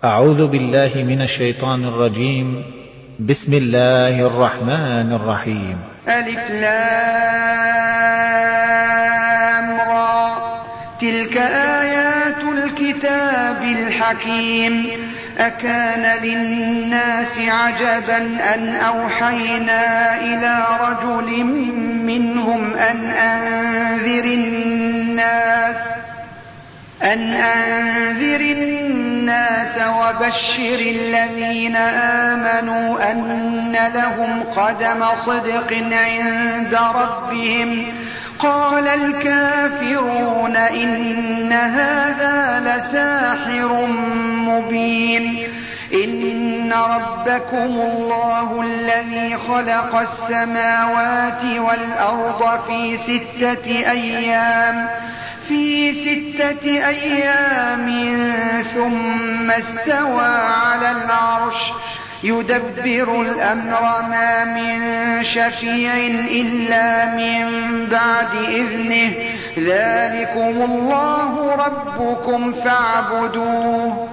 أعوذ بالله من الشيطان الرجيم. بسم الله الرحمن الرحيم. ألف لام را، تلك آيات الكتاب الحكيم. أكان للناس عجبا أن أوحينا إلى رجل منهم أن أنذر الناس وبشر الذين آمنوا أن لهم قدم صدق عند ربهم. قال الكافرون إن هذا لساحر مبين. إن ربكم الله الذي خلق السماوات والأرض في 6 أيام ثم استوى على العرش يدبر الأمر ما من شفيع إلا من بعد إذنه. ذلكم الله ربكم فاعبدوه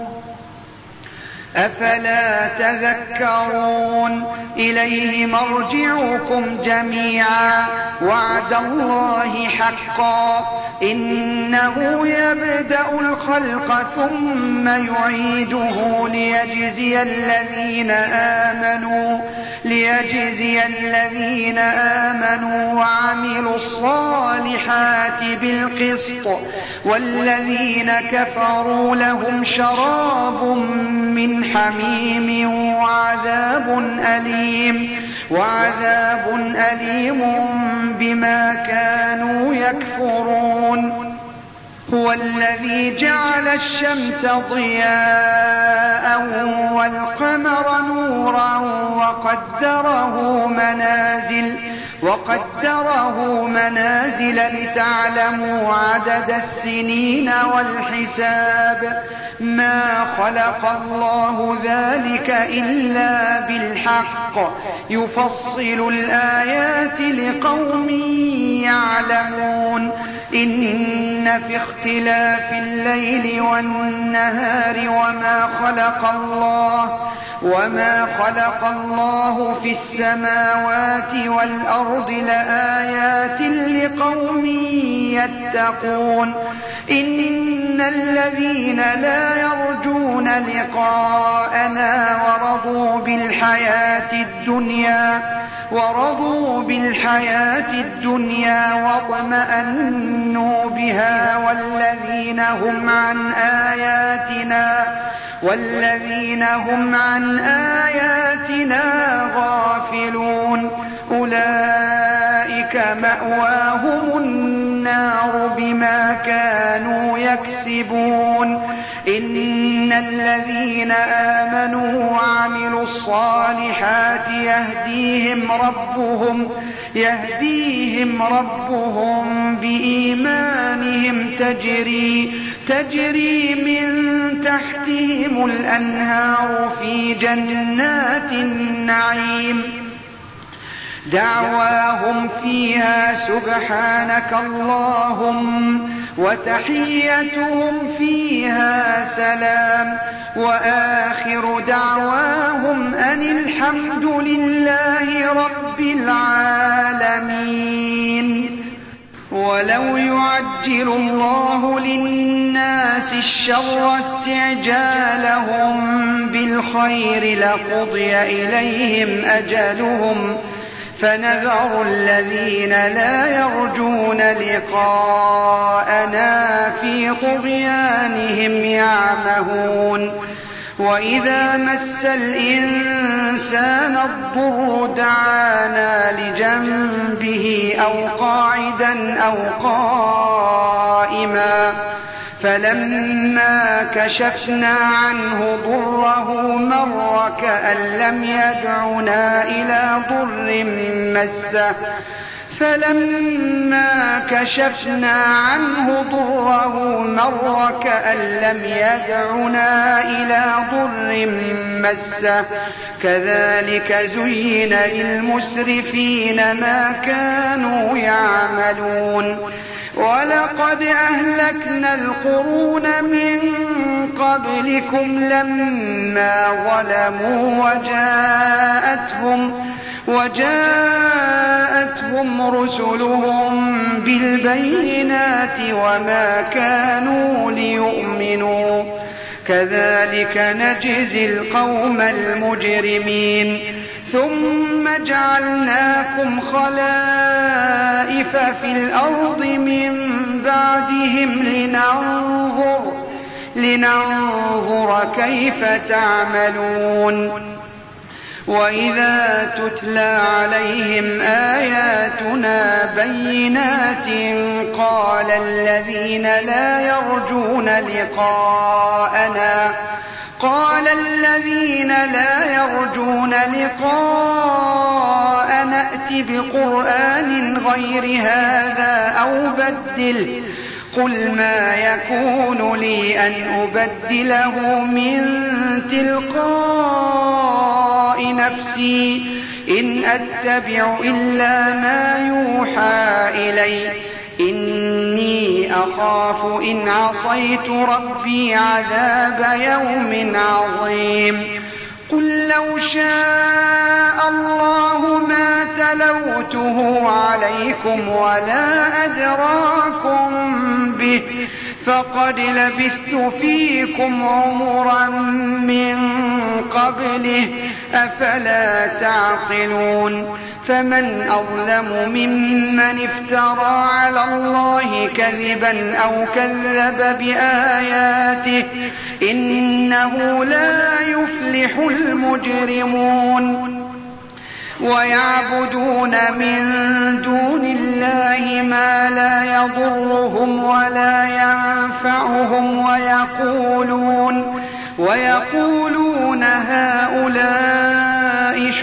أفلا تذكرون. إليه مرجعكم جميعا وعد الله حقا. إنه يبدأ الخلق ثم يعيده ليجزي الذين آمنوا وعملوا الصالحات بالقسط، والذين كفروا لهم شراب من حميم وعذاب أليم بما كانوا يكفرون. هو الذي جعل الشمس ضياء والقمر نورا وقدره منازل لتعلموا عدد السنين والحساب. ما خلق الله ذلك إلا بالحق يفصل الآيات لقوم يعلمون. إن في اختلاف الليل والنهار وما خلق الله في السماوات والأرض لآيات لقوم يتقون. إن الذين لا يرجون لقاءنا ورضوا بالحياة الدنيا واطمأنوا بها والذين هم عن آياتنا غافلون. أولئك مأواهم النار بما كانوا يكسبون. إن الذين آمنوا وعملوا الصالحات يهديهم ربهم بإيمانهم تجري من تحتهم الأنهار في جنات النعيم. دعواهم فيها سبحانك اللهم وتحيتهم فيها سلام. وآخر دعواهم أن الحمد لله رب العالمين. ولو يعجل الله للناس الشر استعجالهم بالخير لقضي إليهم أجلهم، فنذر الذين لا يرجون لقاءنا في طغيانهم يعمهون. وإذا مس الإنسان الضر دعانا لجنبه أو قاعدا أو قائما، فلما كشفنا عنه ضره مر كأن لم يدعنا إلى ضر مسه. كذلك زين للمسرفين ما كانوا يعملون. ولقد أهلكنا القرون من قبلكم لما ظلموا وجاءتهم رسلهم بالبينات وما كانوا ليؤمنوا كذلك نجزي القوم المجرمين ثم جعلناكم خلائف في الأرض من بعدهم لننظر كيف تعملون وإذا تتلى عليهم آياتنا بينات قال الذين لا يرجون لقاءنا ائت بقرآن غير هذا أو بدله قل ما يكون لي أن أبدله من تلقاء نفسي إن أتبع إلا ما يوحى إلي إني أخاف إن عصيت ربي عذاب يوم عظيم قل لو شاء الله ما تلوته عليكم ولا أدراكم به فقد لبثت فيكم عمرا من قبله أفلا تعقلون فمن أظلم ممن افترى على الله كذبا أو كذب بآياته إنه لا يفلح المجرمون ويعبدون من دون الله ما لا يضرهم ولا ينفعهم ويقولون هؤلاء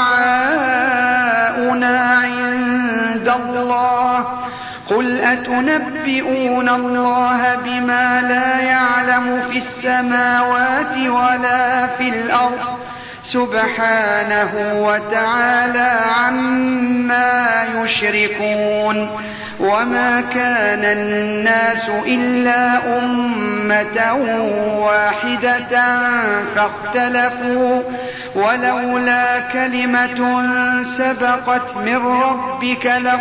شفعاؤنا عند الله قل أتنبئون الله بما لا يعلم في السماوات ولا في الأرض سبحانه وتعالى عما يشركون وما كان الناس إلا أمة واحدة فاختلفوا ولولا كلمة سبقت من ربك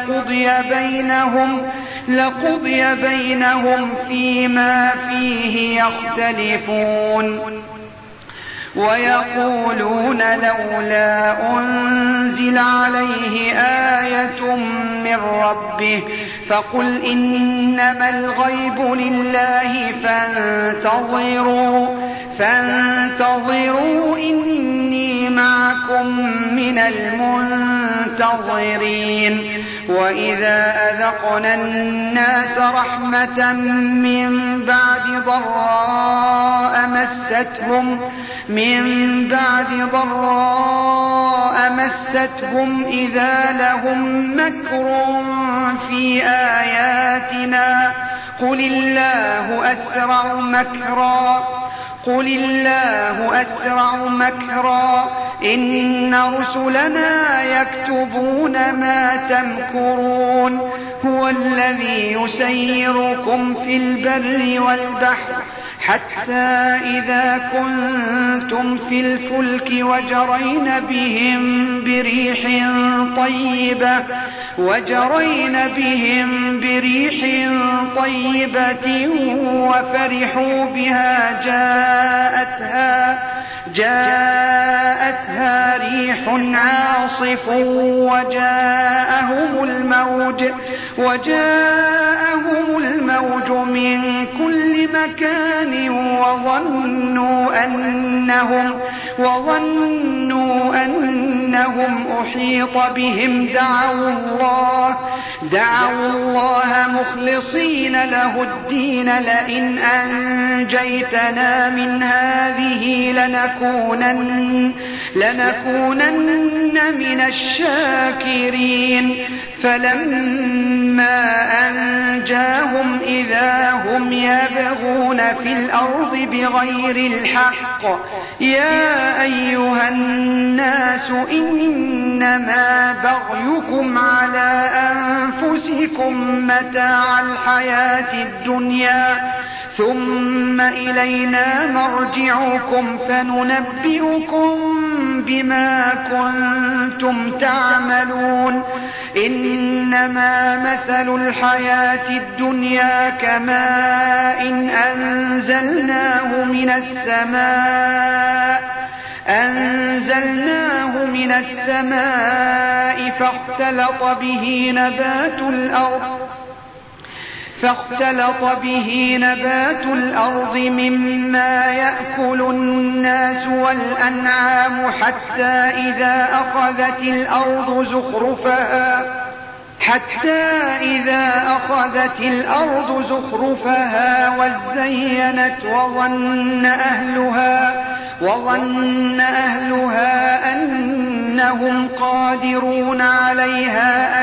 لقضي بينهم فيما فيه يختلفون ويقولون لولا أنزل عليه آية من ربه فقل إنما الغيب لله فانتظروا إني معكم من المنتظرين وإذا أذقنا الناس رحمة من بعد ضراء مستهم إذا لهم مكر في آياتنا قل الله أسرع مكرا إن رسلنا يكتبون ما تمكرون هو الذي يسيركم في البر والبحر حتى إذا كنتم في الفلك وجرين بهم بريح طيبة وفرحوا بها جاءتها ريح عاصف وجاءهم الموج من كل مكان وظنوا أنهم أحيط بهم دعوا الله مخلصين له الدين لئن أنجيتنا من هذه لنكونن من الشاكرين فلما أنجاهم إذا هم يبغون في الأرض بغير الحق يا أيها الناس إنما بغيكم على أنفسكم متاع الحياة الدنيا ثم إلينا مرجعكم فننبئكم بما كنتم تعملون إنما مثل الحياة الدنيا كماء أنزلناه من السماء فاختلط به نبات الأرض مما يأكل الناس والأنعام حتى إذا أخذت الأرض زخرفها وزينت وظن أهلها أنهم قادرون عليها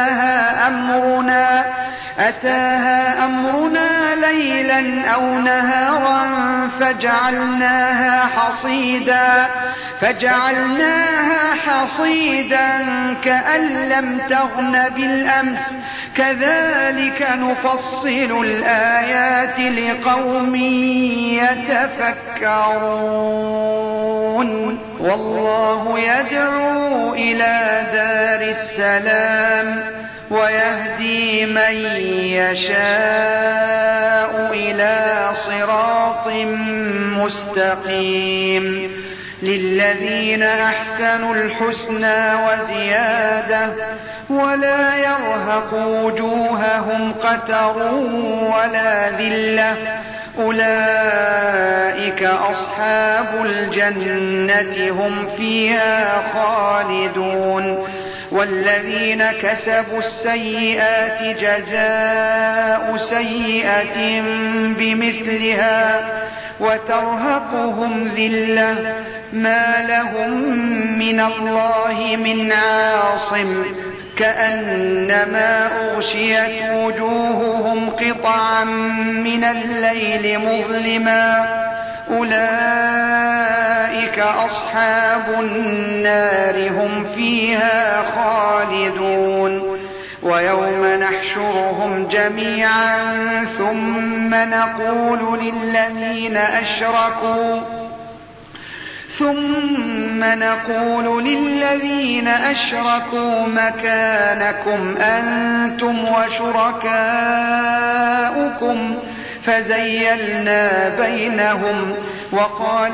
أتاها أمرنا ليلا أو نهارا فجعلناها حصيدا كأن لم تغن بالأمس كذلك نفصل الآيات لقوم يتفكرون والله يدعو إلى دار السلام ويهدي من يشاء إلى صراط مستقيم للذين أحسنوا الحسنى وزيادة ولا يرهق وجوههم قتر ولا ذلة أولئك أصحاب الجنة هم فيها خالدون والذين كسبوا السيئات جزاء سيئة بمثلها وترهقهم ذلة ما لهم من الله من عاصم كأنما أغشيت وجوههم قطعا من الليل مظلما أولئك أصحاب النار هم فيها خالدون ويوم نحشرهم جميعا ثم نقول للذين أشركوا مكانكم أنتم وشركاؤكم فزيلنا بينهم وقال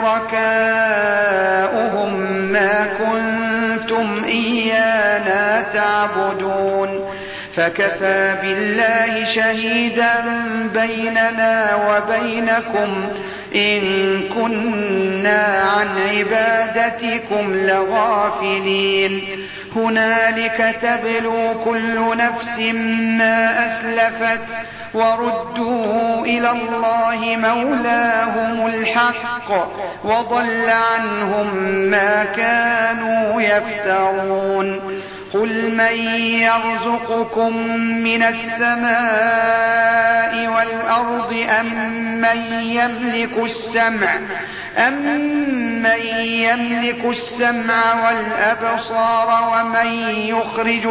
شركاؤهم ما كنتم إيانا تعبدون فكفى بالله شهيدا بيننا وبينكم إن كنا عن عبادتكم لغافلين هنالك تبلو كل نفس ما أسلفت وردوا إلى الله مولاهم الحق وضل عنهم ما كانوا يفترون قل من يرزقكم من السماء والأرض أمن يملك السمع والأبصار ومن يخرج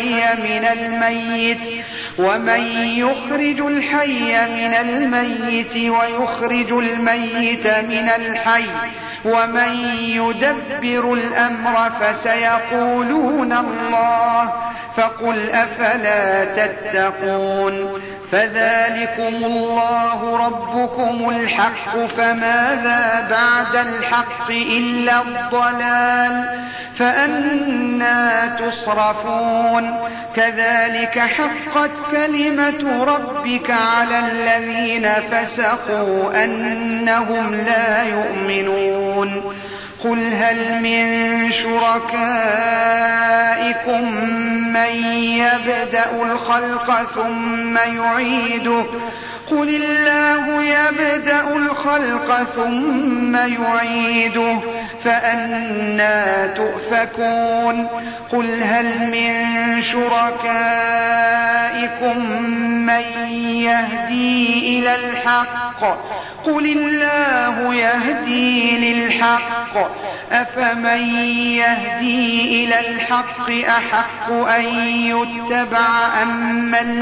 الحي من الميت ويخرج الميت من الحي ومن يدبر الأمر فسيقولون الله فقل أفلا تتقون فذلكم الله ربكم الحق فماذا بعد الحق إلا الضلال فأنى تصرفون كذلك حقت كلمة ربك على الذين فسقوا أنهم لا يؤمنون قل هل من شركائكم من يبدأ الخلق ثم يعيده قل الله يبدأ الخلق ثم يعيده فأنى تؤفكون قل هل من شركائكم من يهدي إلى الحق قل الله يهدي للحق أفمن يهدي إلى الحق أحق أن يتبع أمن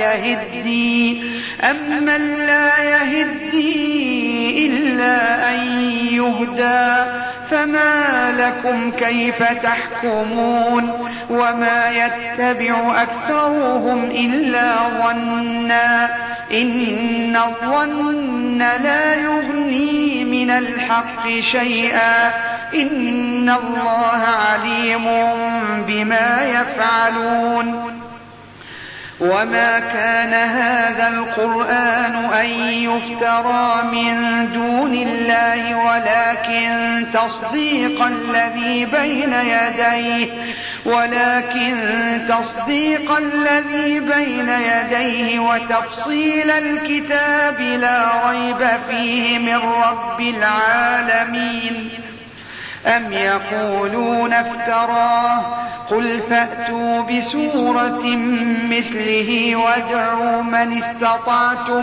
لا يهدي إلا أن يهدى فما لكم كيف تحكمون وما يتبع أكثرهم إلا ظنا إن الظن لا يغني من الحق شيئا إن الله عليم بما يفعلون وما كان هذا القرآن أن يفترى من دون الله ولكن تصديق الذي بين يديه وتفصيل الكتاب لا ريب فيه من رب العالمين أم يقولون افتراه قل فأتوا بسورة مثله وادعوا من استطعتم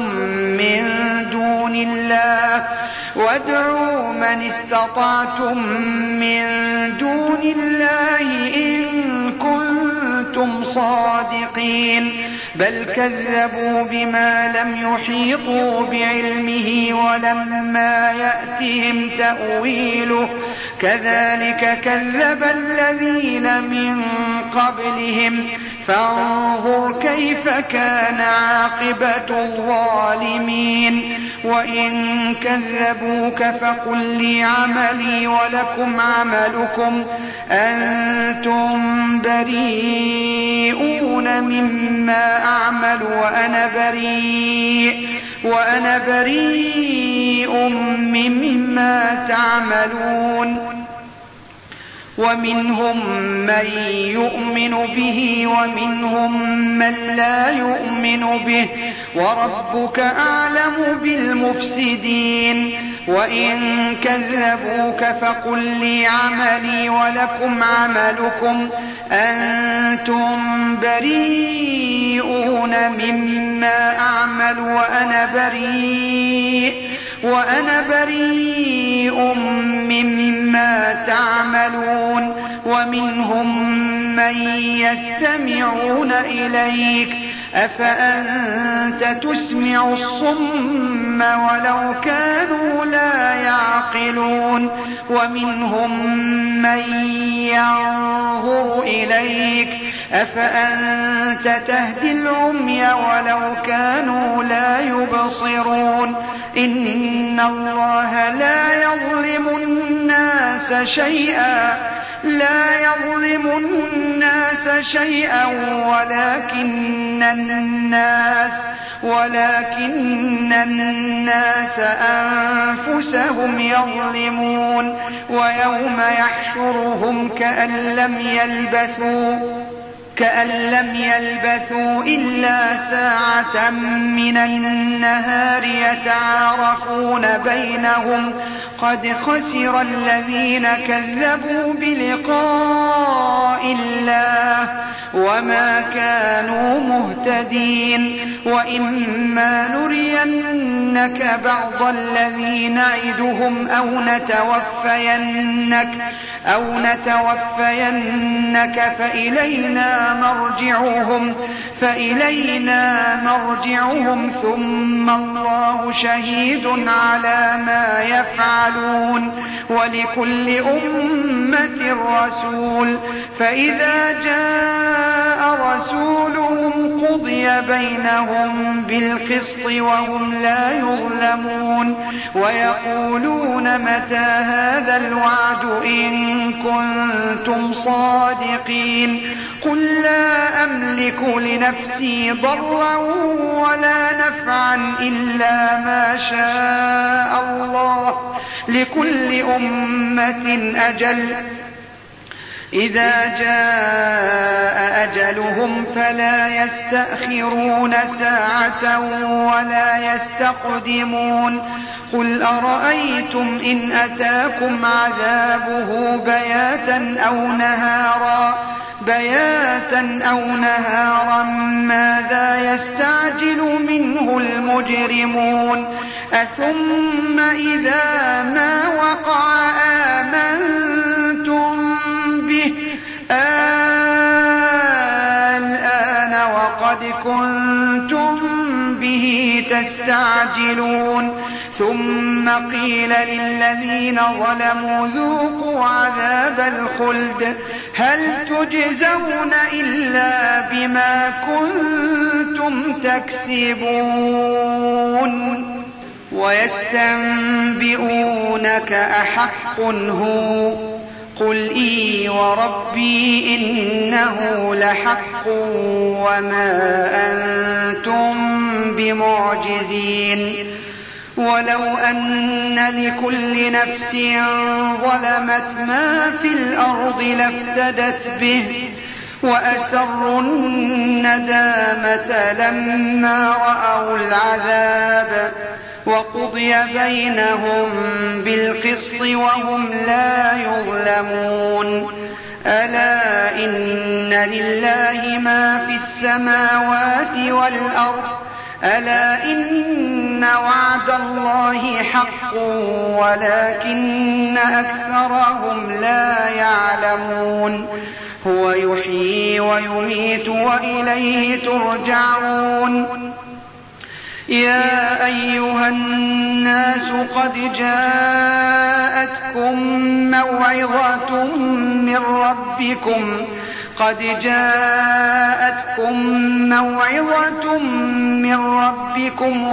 من دون الله إن كنتم صادقين بل كذبوا بما لم يحيطوا بعلمه ولما يأتهم تأويله كذلك كذب الذين من قبلهم فانظر كيف كان عاقبة الظالمين وإن كذبوك فقل لي عملي ولكم عملكم أنتم بريئون مما أعمل وأنا بريء مما تعملون ومنهم من يؤمن به ومنهم من لا يؤمن به وربك أعلم بالمفسدين وإن كذبوك فقل لي عملي ولكم عملكم أنتم بريئون مما أعمل وأنا بريء مما تعملون ومنهم من يستمعون إليك أفأنت تسمع الصم ولو كانوا لا يعقلون ومنهم من ينظر إليك أفأنت تهدي العمي ولو كانوا لا يبصرون إن الله لا يظلم الناس شيئا ولكن الناس أنفسهم يظلمون ويوم يحشرهم كأن لم يلبثوا إلا ساعة من النهار يتعارفون بينهم قد خسر الذين كذبوا بلقاء الله وما كانوا مهتدين وإما نرينك بعض الذي نعدهم أو نتوفينك فإلينا مرجعهم ثم الله شهيد على ما يفعلون ولكل أمة رسول فإذا جاء رسولهم قضي بينهم بالقسط وهم لا يظلمون ويقولون متى هذا الوعد إن كنتم صادقين قل لا أملك لنفسي ضرا ولا نفعا إلا ما شاء الله لكل أمة أجل إذا جاء أجلهم فلا يستأخرون ساعة ولا يستقدمون قل أرأيتم إن أتاكم عذابه بياتا أو نهارا ماذا يستعجل منه المجرمون أثم إذا ما وقع آمنتم تستعجلون ثم قيل للذين ظلموا ذوقوا عذاب الخلد هل تجزون إلا بما كنتم تكسبون ويستنبئونك أحق هو قل إي وربي إنه لحق وما أنتم بمعجزين ولو أن لكل نفس ظلمت ما في الأرض لافتدت به وأسروا الندامة لما رأوا العذاب وقضي بينهم بالقسط وهم لا يظلمون ألا إن لله ما في السماوات والأرض ألا إن وعد الله حق ولكن أكثرهم لا يعلمون هو يحيي ويميت وإليه ترجعون يا أيها الناس قد جاءتكم موعظة من ربكم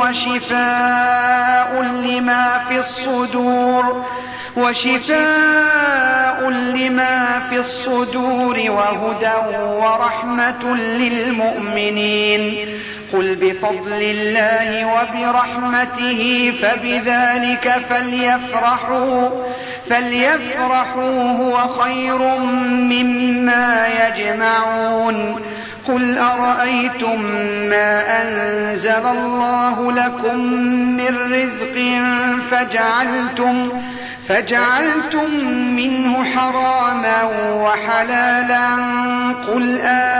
وشفاء لما في الصدور وهدى ورحمة للمؤمنين قل بفضل الله وبرحمته فبذلك فليفرحوا هو خير مما يجمعون قل أرأيتم ما أنزل الله لكم من رزق فجعلتم منه حراما وحلالا قل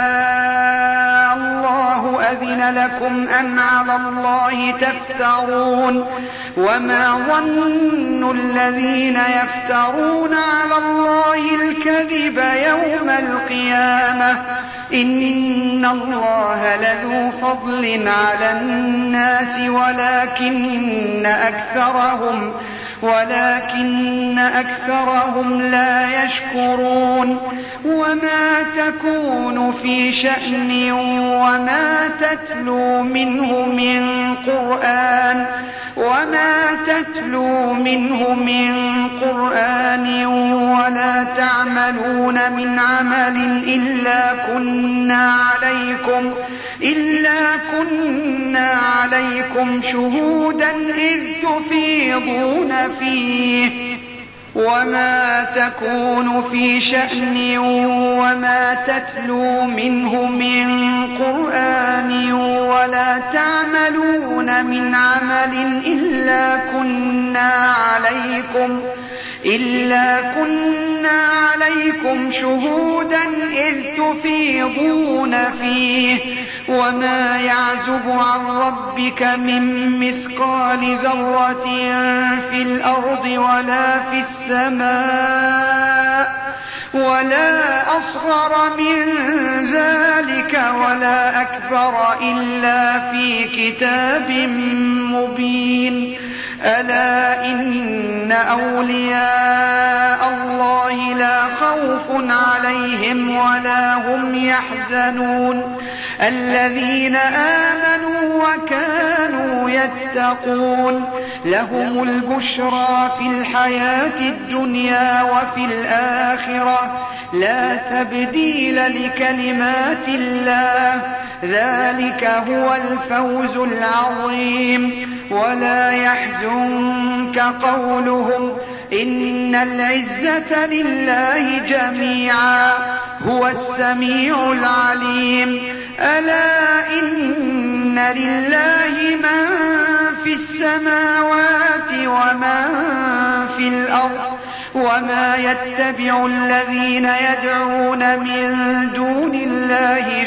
الله أذن لكم أم على الله تفترون وما ظن الذين يفترون على الله الكذب يوم القيامة إن الله لذو فضل على الناس ولكن أكثرهم لا يشكرون وما تكون في شأن وما تتلو منه من قرآن ولا تعملون من عمل إلا كنا عليكم شهودا إذ تفيضون فيه وما تكون في شأن وما تتلو منه من قرآن ولا تعملون من عمل إلا كنا عليكم شهودا إذ تفيضون فيه وما يعزب عن ربك من مثقال ذرة في الأرض ولا في السماء ولا أصغر من ذلك ولا أكبر إلا في كتاب مبين ألا إن أولياء الله لا خوف عليهم ولا هم يحزنون الذين آمنوا وكانوا يتقون لهم البشرى في الحياة الدنيا وفي الآخرة لا تبديل لكلمات الله ذلك هو الفوز العظيم ولا يحزنك قولهم إن العزة لله جميعا هو السميع العليم ألا إن لله من في السماوات ومن في الأرض وما يتبع الذين يدعون من دون الله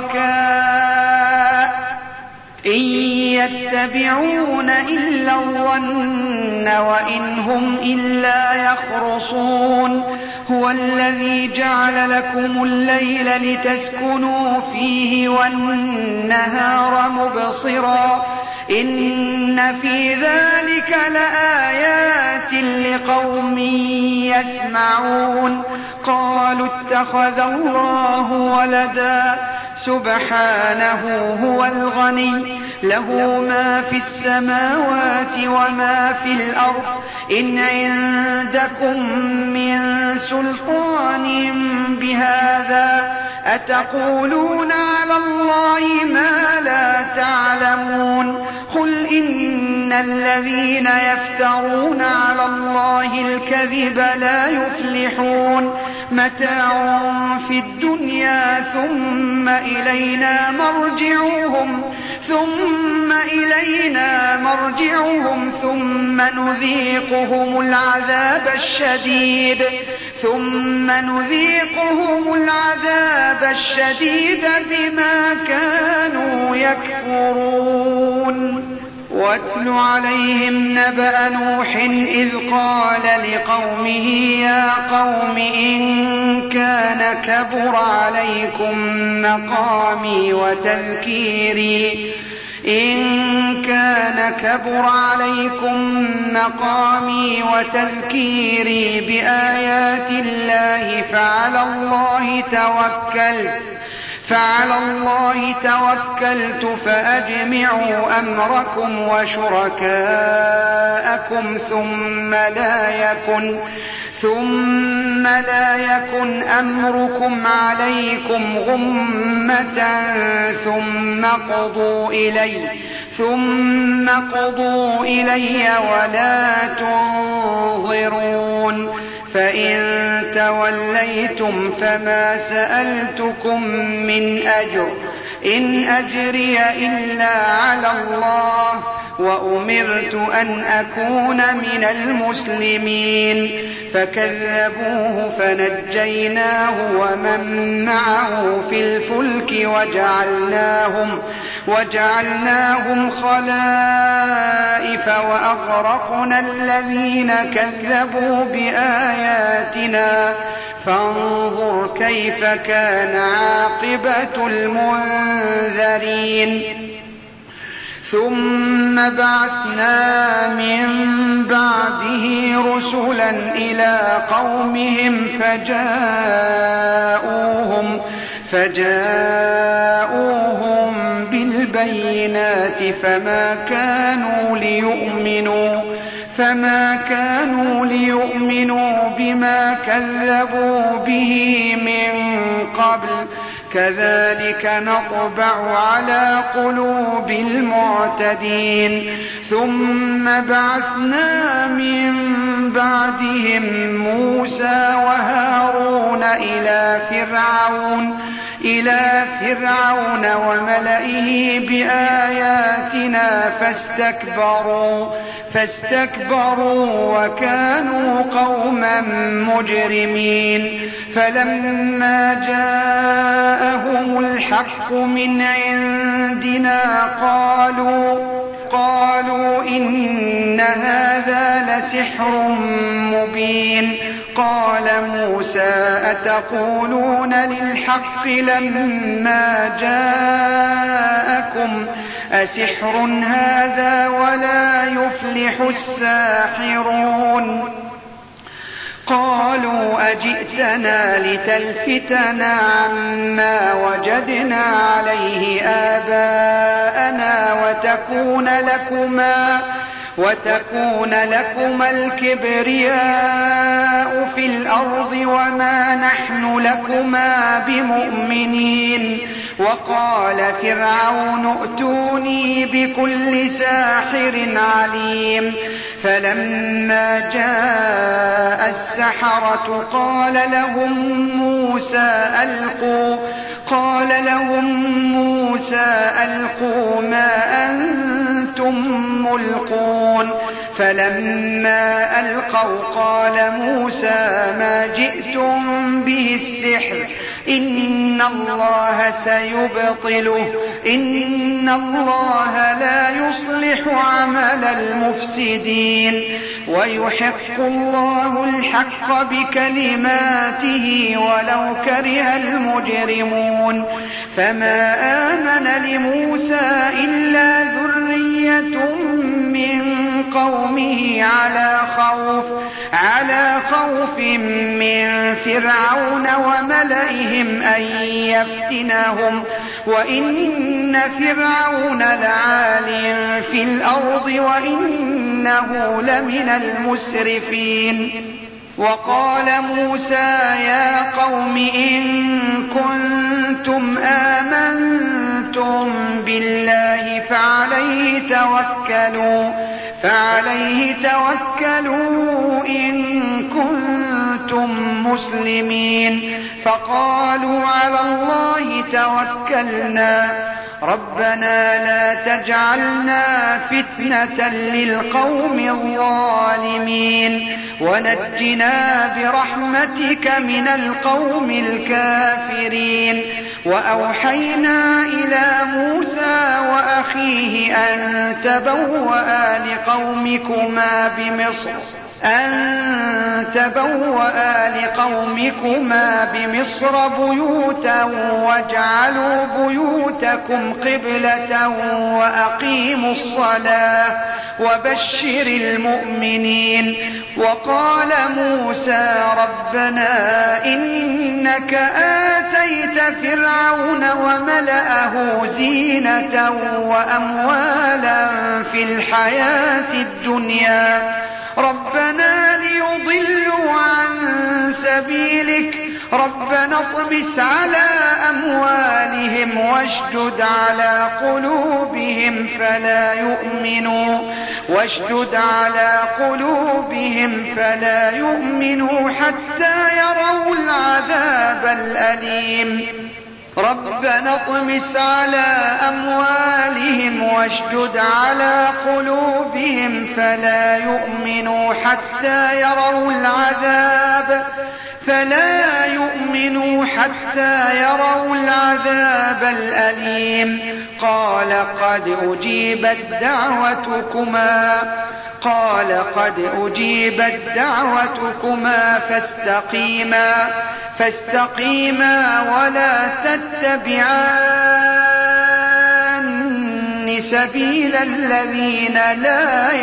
شركاء إن يتبعون إلا الظن وإن هم إلا يخرصون هو الذي جعل لكم الليل لتسكنوا فيه والنهار مبصرا إن في ذلك لآيات لقوم يسمعون قالوا اتخذ الله ولدا سبحانه هو الغني له ما في السماوات وما في الأرض إن عندكم من سلطان بهذا أتقولون على الله ما لا تعلمون قل إن الذين يفترون على الله الكذب لا يفلحون متاع في الدنيا ثم إلينا مرجعهم ثم نذيقهم العذاب الشديد بما كانوا يكفرون واتل عليهم نبأ نوح إذ قال لقومه يا قوم إن كان كبر عليكم مقامي وتذكيري بآيات الله فعلى الله توكلت فأجمعوا أمركم وشركاءكم ثم لا يكن أمركم عليكم غمة ثم قضوا إلي ولا تنظرون فإن توليتم فما سألتكم من أجر إن أجري إلا على الله وأمرت أن أكون من المسلمين فكذبوه فنجيناه ومن معه في الفلك وجعلناهم خلائف وأغرقنا الذين كذبوا بآياتنا فانظر كيف كان عاقبة المنذرين ثم بعثنا من بعده رسلا إلى قومهم فجاءوهم بالبينات فما كانوا ليؤمنوا بما كذبوا به من قبل كذلك نطبع على قلوب المعتدين ثم بعثنا من بعدهم موسى وهارون إلى فرعون وملئه بآياتنا فاستكبروا وكانوا قوما مجرمين فلما جاءهم الحق من عندنا قالوا إن هذا لسحر مبين قال موسى أتقولون للحق لما جاءكم أسحر هذا ولا يفلح الساحرون قالوا أجئتنا لتلفتنا عما وجدنا عليه آباءنا وتكون لكما الكبرياء في الأرض وما نحن لكما بمؤمنين وقال فرعون ائتوني بكل ساحر عليم فلما جاء السحرة قال لهم موسى ألقوا ما أنتم ملقون فلما ألقوا قال موسى ما جئتم به السحر إن الله سيبطله إن الله لا يصلح عمل المفسدين ويحق الله الحق بكلماته ولو كره المجرمون فما آمن لموسى إلا ذرية بقية من قومه على خوف من فرعون وملئهم أن يفتنهم وإن فرعون لعال في الأرض وإنه لمن المسرفين. وقال موسى يا قوم إن كنتم آمنتم بالله فعليه توكلوا إن كنتم مسلمين. فقالوا على الله توكلنا ربنا لا تجعلنا فتنة للقوم الظالمين ونجنا برحمتك من القوم الكافرين. وأوحينا إلى موسى وأخيه أن تبوأ لقومكما بمصر بيوتا واجعلوا بيوتكم قبلة وأقيموا الصلاة وبشر المؤمنين. وقال موسى ربنا إنك آتيت فرعون وملأه زينة وأموالا في الحياة الدنيا ربنا ليضلوا عن سبيلك ربنا اطمس على أموالهم واشدد على قلوبهم فلا يؤمنوا حتى يروا العذاب الأليم. ربنا اطمس على أموالهم واشدد على قلوبهم فلا يؤمنوا حتى يروا العذاب الأليم. قال قد أجيبت دعوتكما فاستقيما ولا تتبعان سبيل الذين لا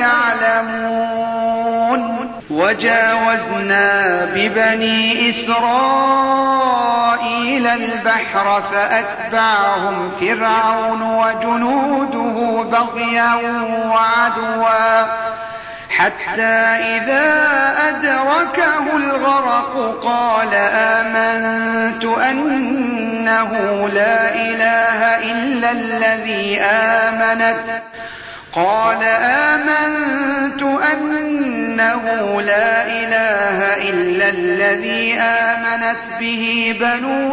يعلمون. وجاوزنا ببني إسرائيل البحر فأتبعهم فرعون وجنوده بغيا وعدوا حتى إذا أدركه الغرق قال آمنت أنه لا إله إلا الذي آمنت به بنو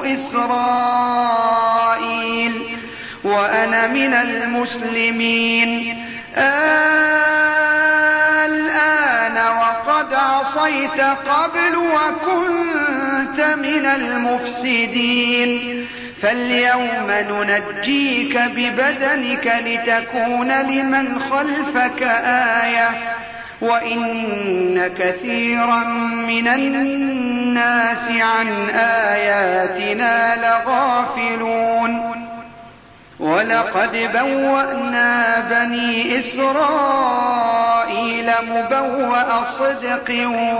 إسرائيل وأنا من المسلمين. الآن وقد عصيت قبل وكنت من المفسدين فاليوم ننجيك ببدنك لتكون لمن خلفك آية وإن كثيرا من الناس عن آياتنا لغافلون. ولقد بوأنا بني إسرائيل مبوأ صدق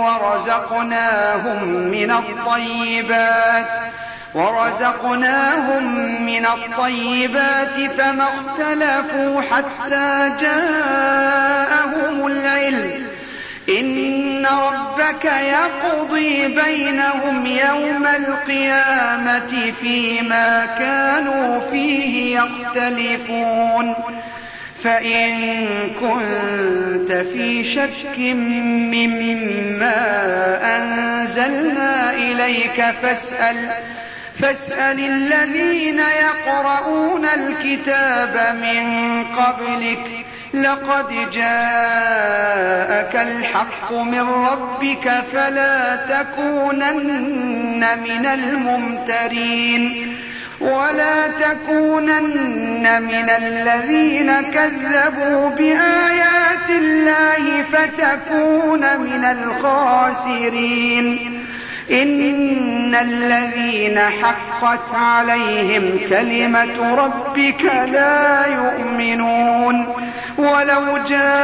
ورزقناهم من الطيبات فما اختلفوا حتى جاءهم العلم. إن ربك يقضي بينهم يوم القيامة فيما كانوا فيه يختلفون. فإن كنت في شك مما أنزلنا إليك فاسأل الذين يقرؤون الكتاب من قبلك لقد جاءك الحق من ربك فلا تكونن من الممترين ولا تكونن من الذين كذبوا بآيات الله فتكون من الخاسرين. إن الذين حقت عليهم كلمة ربك لا يؤمنون ولو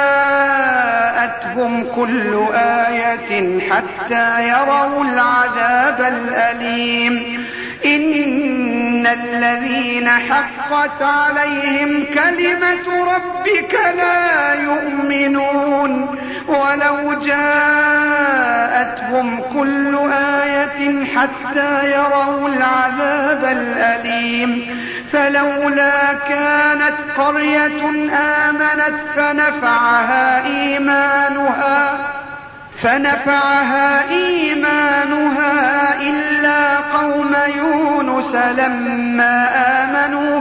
جاءتهم كل آية حتى يروا العذاب الأليم إن الذين حقت عليهم كلمة ربك لا يؤمنون ولو جاءتهم كل آية حتى يروا العذاب الأليم فلولا كانت قرية آمنت فنفعها إيمانها إلا قوم يونس لما آمنوا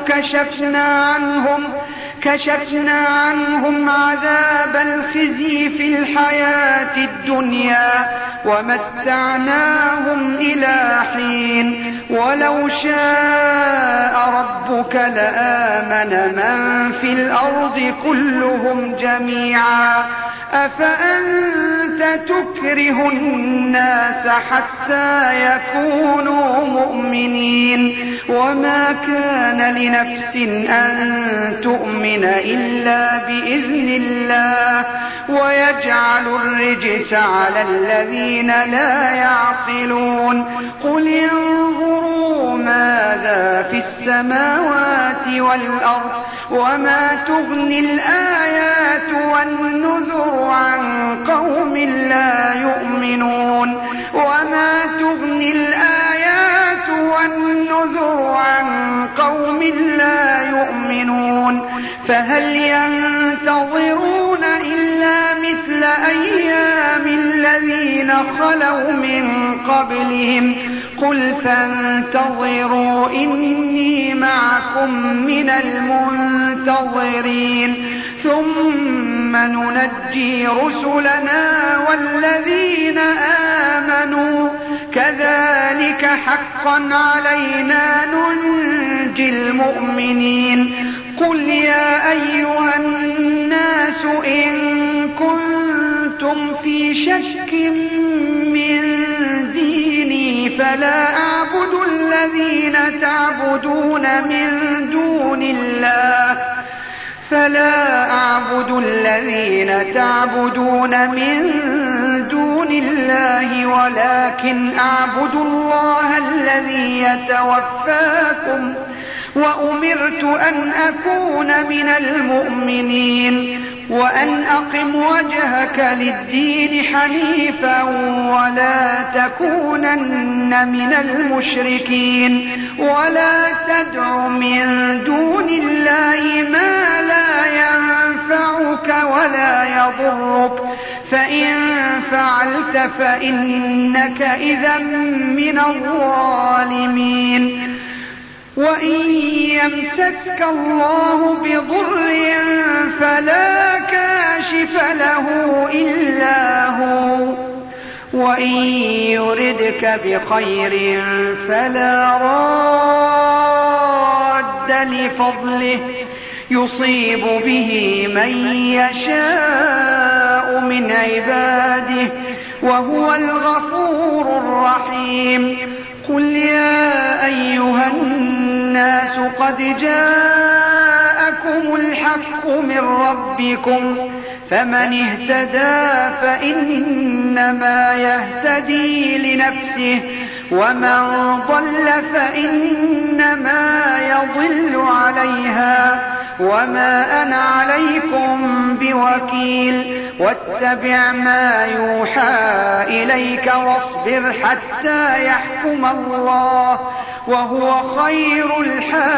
كشفنا عنهم عذاب الخزي في الحياة الدنيا ومتعناهم إلى حين ولو شاء ربك لآمن من في الأرض كلهم جميعا أفأنت تكره الناس حتى يكونوا مؤمنين وما كان لنفس أن تؤمن إلا بإذن الله ويجعل الرجس على الذين لا يعقلون قل انظروا ماذا في السماوات والأرض وما تغني الآيات والنذر عن قوم لا يؤمنون فهل ينتظرون إلا مثل أيام الذين خلوا من قبلهم قل فانتظروا إني معكم من المنتظرين ثم ننجي رسلنا والذين آمنوا كذلك حقا علينا ننجي المؤمنين قل يا أيها الناس إن كنتم في شك من ديني فلا أعبد الذين تعبدون من دون الله ولكن أعبد الله الذي يتوفاكم وأمرت أن أكون من المؤمنين وأن أقم وجهك للدين حنيفا ولا تكونن من المشركين ولا تدع من دون الله ما لا ينفعك ولا يضرك فإن فعلت فإنك إذا من الظالمين وإن يمسسك الله بضر فلا كاشف له إلا هو وإن يردك بخير فلا راد لفضله يصيب به من يشاء من عباده وهو الغفور الرحيم قل يا أيها الناس قد جاءكم الحق من ربكم فمن اهتدى فإنما يهتدي لنفسه ومن ضل فإنما يضل عليها وما أنا عليكم بوكيل واتبع ما يوحى إليك واصبر حتى يحكم الله وهو خير الحاكمين